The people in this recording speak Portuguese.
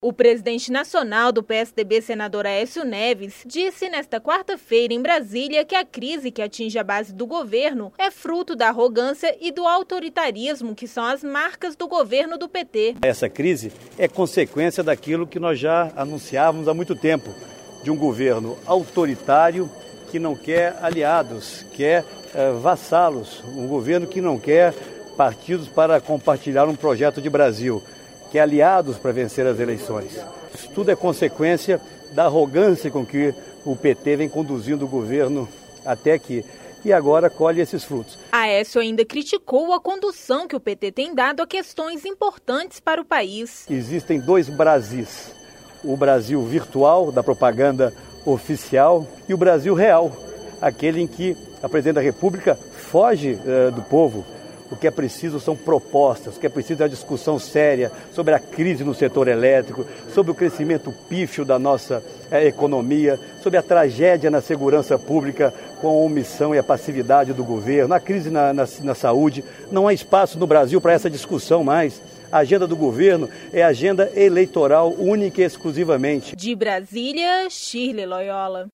O presidente nacional do PSDB, senador Aécio Neves, disse nesta quarta-feira em Brasília que a crise que atinge a base do governo é fruto da arrogância e do autoritarismo, que são as marcas do governo do PT. Essa crise é consequência daquilo que nós já anunciávamos há muito tempo, de um governo autoritário que não quer aliados, quer vassalos, um governo que não quer partidos para compartilhar um projeto de Brasil, que é aliados para vencer as eleições. Isso tudo é consequência da arrogância com que o PT vem conduzindo o governo até aqui. E agora colhe esses frutos. Aécio ainda criticou a condução que o PT tem dado a questões importantes para o país. Existem dois Brasis. O Brasil virtual, da propaganda oficial, e o Brasil real, aquele em que a presidente da República foge do povo. O que é preciso são propostas, o que é preciso é uma discussão séria sobre a crise no setor elétrico, sobre o crescimento pífio da nossa economia, sobre a tragédia na segurança pública com a omissão e a passividade do governo, a crise na saúde. Não há espaço no Brasil para essa discussão mais. A agenda do governo é agenda eleitoral única e exclusivamente. De Brasília, Shirley Loyola.